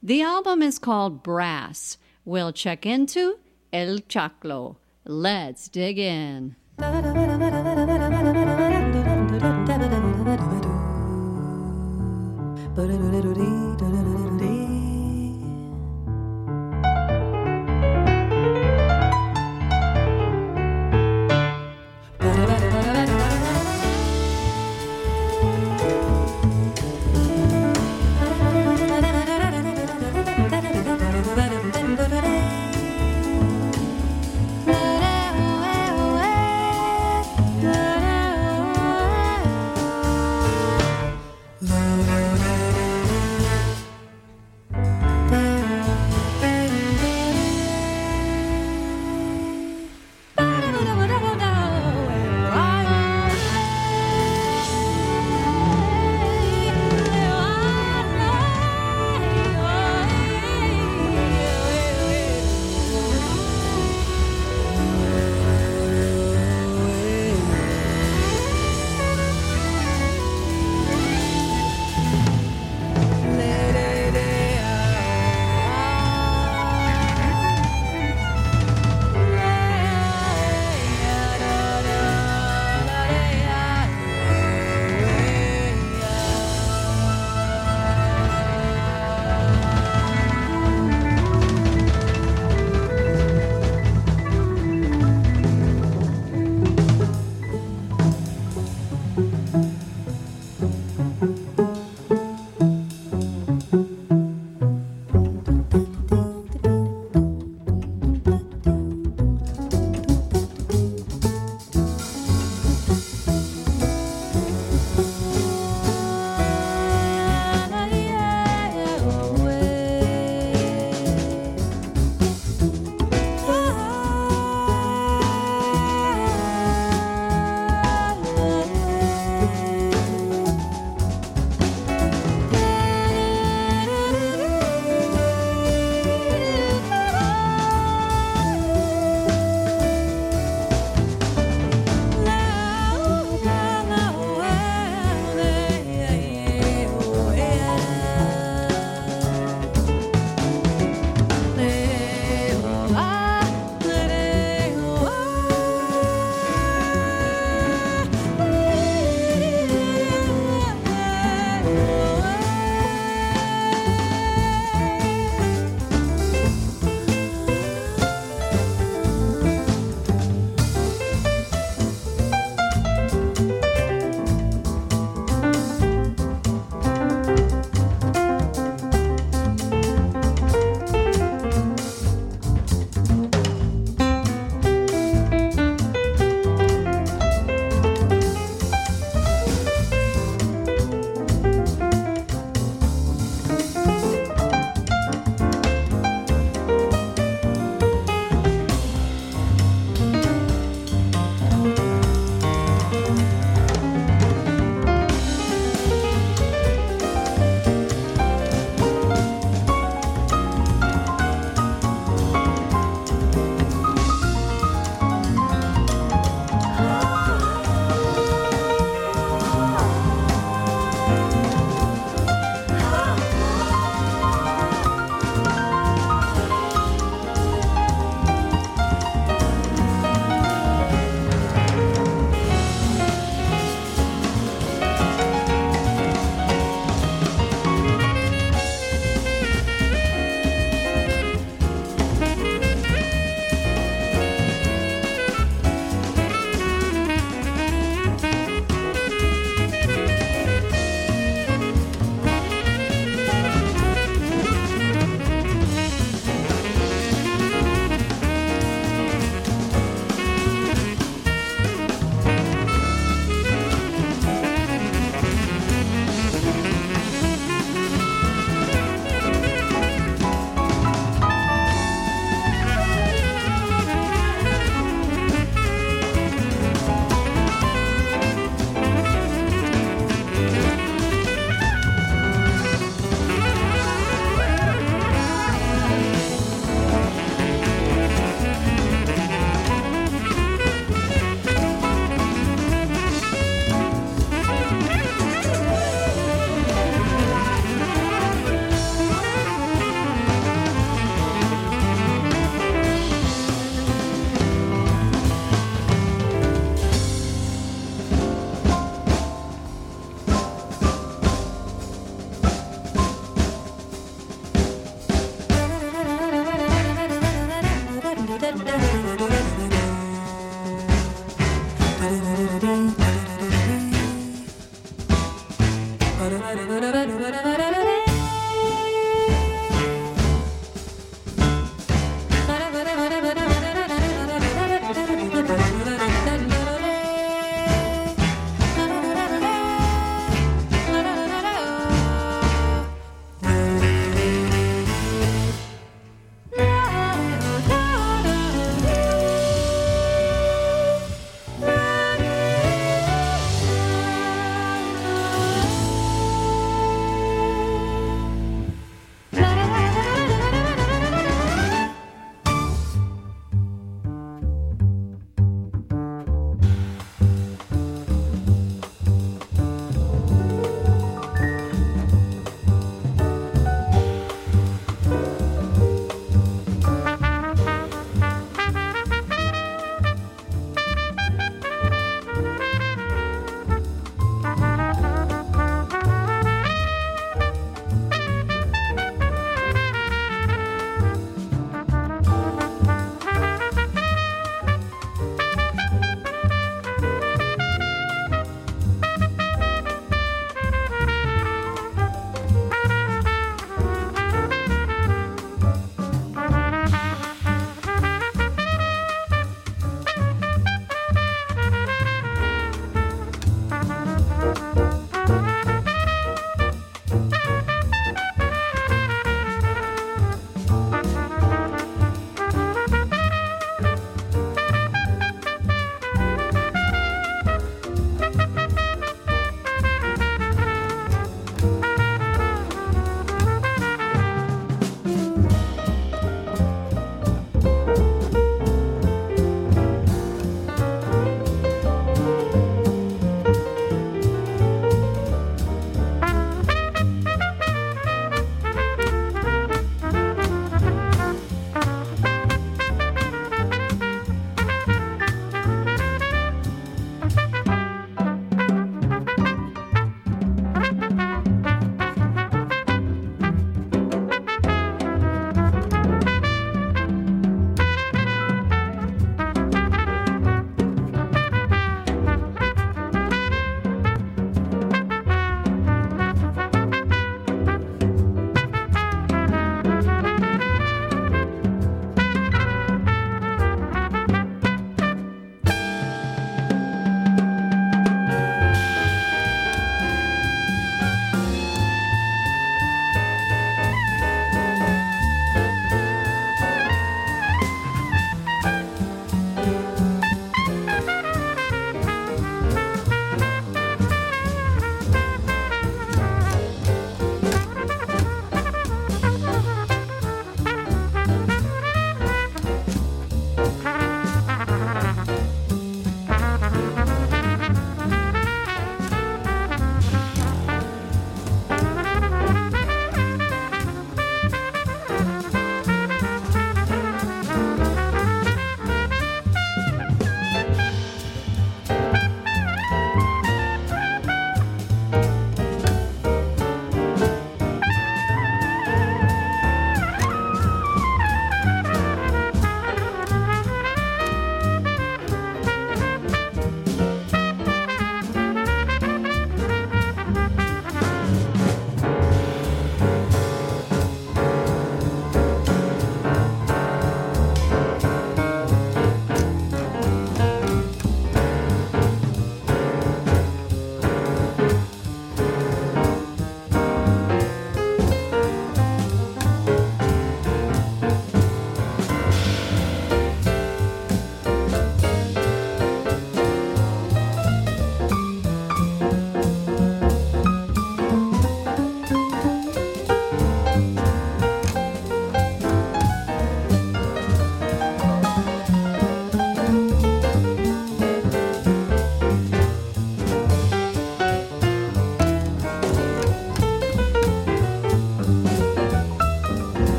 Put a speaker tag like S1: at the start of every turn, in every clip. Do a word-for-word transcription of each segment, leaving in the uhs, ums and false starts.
S1: The album is called Brass. We'll check into El Chaclo. Let's dig in.
S2: Da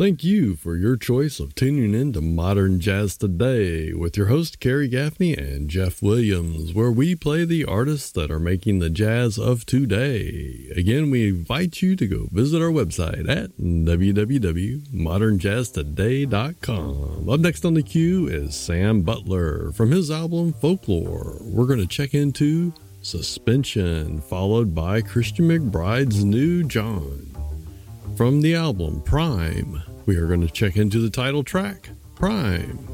S2: Thank you for your choice of tuning in to Modern Jazz Today with your host Kerry Gaffney and Jeff Williams, where we play the artists that are making the jazz of today. Again, we invite you to go visit our website at w w w dot modern jazz today dot com. Up next on the queue is Sam Butler from his album Folklore. We're going to check into Suspension, followed by Christian McBride's new John. From the album Prime, we are going to check into the title track, Prime.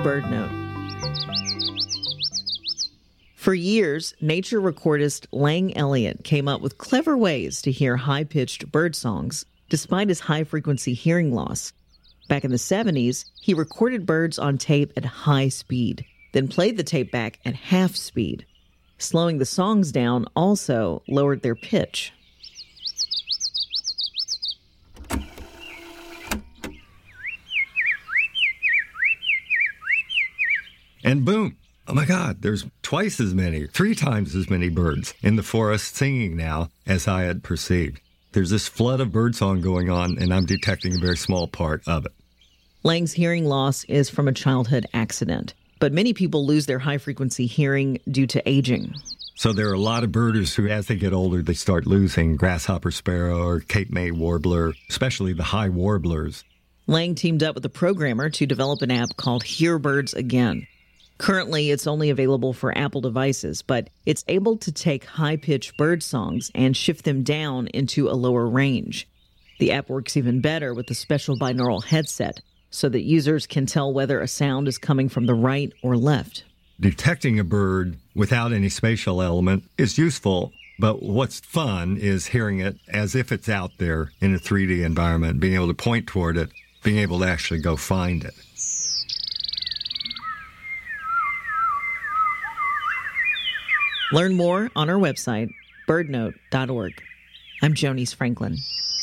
S3: BirdNote. For years, nature recordist Lang Elliott came up with clever ways to hear high-pitched bird songs, despite his high-frequency hearing loss. Back in the seventies, he recorded birds on tape at high speed, then played the tape back at half speed. Slowing the songs down also lowered their pitch.
S4: And boom! Oh my God, there's twice as many, three times as many birds in the forest singing now as I had perceived. There's this flood of birdsong going on, and I'm detecting a very small part of it.
S3: Lang's hearing loss is from a childhood accident, but many people lose their high-frequency hearing due to aging.
S4: So there are a lot of birders who, as they get older, they start losing grasshopper sparrow or Cape May warbler, especially the high warblers.
S3: Lang teamed up with a programmer to develop an app called Hear Birds Again. Currently, it's only available for Apple devices, but it's able to take high-pitched bird songs and shift them down into a lower range. The app works even better with a special binaural headset, so that users can tell whether a sound is coming from the right or left.
S4: Detecting a bird without any spatial element is useful, but what's fun is hearing it as if it's out there in a three D environment, being able to point toward it, being able to actually go find it.
S3: Learn more on our website, bird note dot org. I'm Jonice Franklin.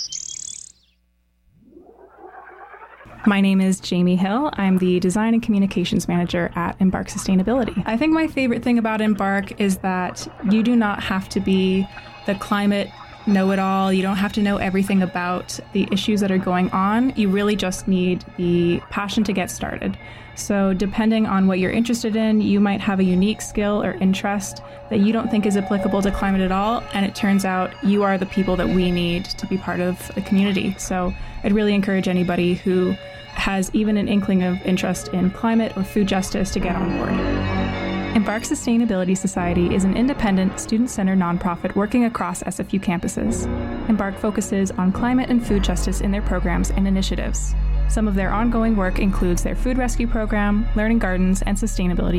S5: My name is Jamie Hill. I'm the Design and Communications Manager at Embark Sustainability. I think my favorite thing about Embark is that you do not have to be the climate know-it-all. You don't have to know everything about the issues that are going on. You really just need the passion to get started. So depending on what you're interested in, you might have a unique skill or interest that you don't think is applicable to climate at all, and it turns out you are the people that we need to be part of the community. So I'd really encourage anybody who has even an inkling of interest in climate or food justice to get on board. Embark Sustainability Society is an independent, student-centered nonprofit working across S F U campuses. Embark focuses on climate and food justice in their programs and initiatives. Some of their ongoing work includes their food rescue program, learning gardens, and sustainability